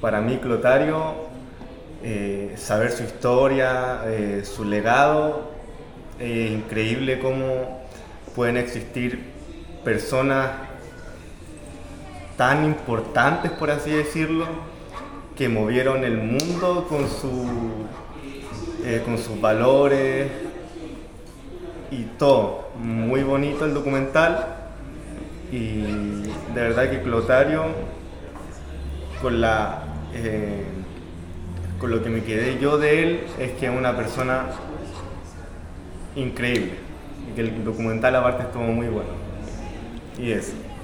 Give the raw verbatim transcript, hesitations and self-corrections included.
para mí Clotario, eh, saber su historia, eh, su legado, es eh, increíble cómo pueden existir personas tan importantes, por así decirlo, que movieron el mundo con, su, eh, con sus valores y todo. Muy bonito el documental y de verdad que Clotario, con, la, eh, con lo que me quedé yo de él, es que es una persona increíble y que el documental aparte estuvo muy bueno. Y eso.